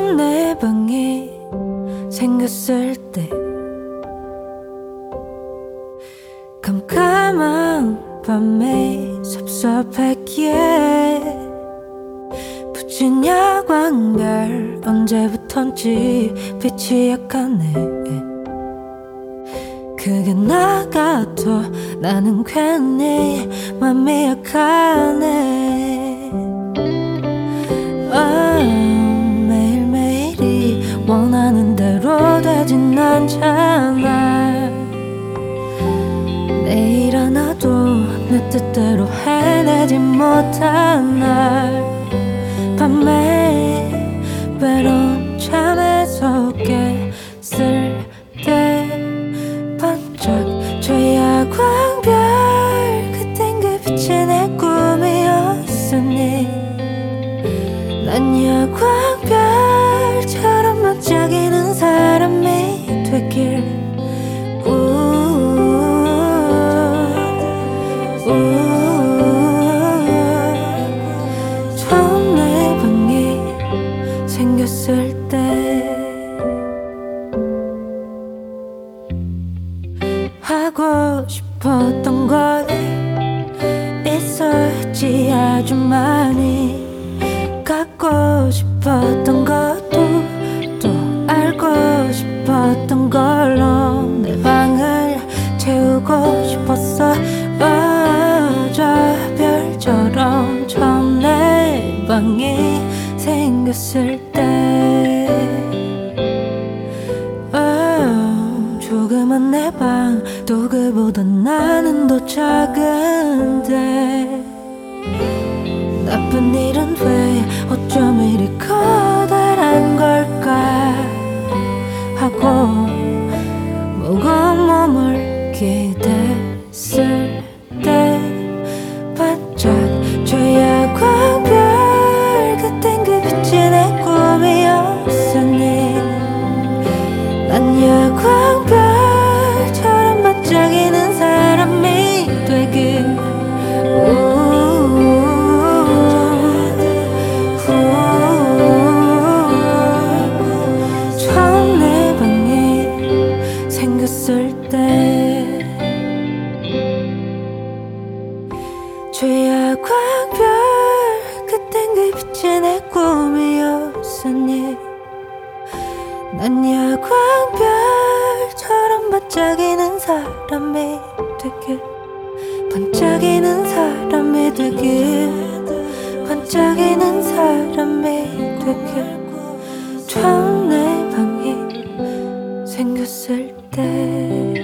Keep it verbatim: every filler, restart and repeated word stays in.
처음 내 방이 생겼을 때 깜깜한 밤에 섭섭했기에 부진 야광별 언제부턴지 빛이 약하네. 그게 나가도 나는 괜히 맘이 약하네. oh, 매일매일이 원하는 대로 되진 않잖아. 내일 하나도 내 뜻대로 해내지 못한 날 밤에 외로운 잠에서 깼을 때 반짝 저 야광별 그땐 그 빛이 내 꿈이었으니 난 야광별처럼 반짝이는 사람이 되길. 처음 내 방이 생겼을 때 하고 싶었던 걸 있었지 아주 많이. 갖고 싶었던 것도 또 알고 싶었던 걸로 내 방을 채우고 싶었어. 저 별처럼 처음 내 방이 생겼을 때 oh, 조그만 내 방 또 그보다 나는 더 작은데 나쁜 일은 왜 어쩜 이리 커다란 걸까 하고 무거운 몸을 기댔을 때 반짝 저 야광별 그땐 그 빛이 내 꿈이었으니 난 야광별처럼 반짝이는 사람이 되길. 처음 내 방이 생겼을 때 저 야광별 그땐 그 빛이 내 꿈이었으니 난 야광별처럼 반짝이는 사람이 되길. 반짝이는 사람이 되길. 반짝이는 사람이 되길. 처음 내 방이 생겼을 때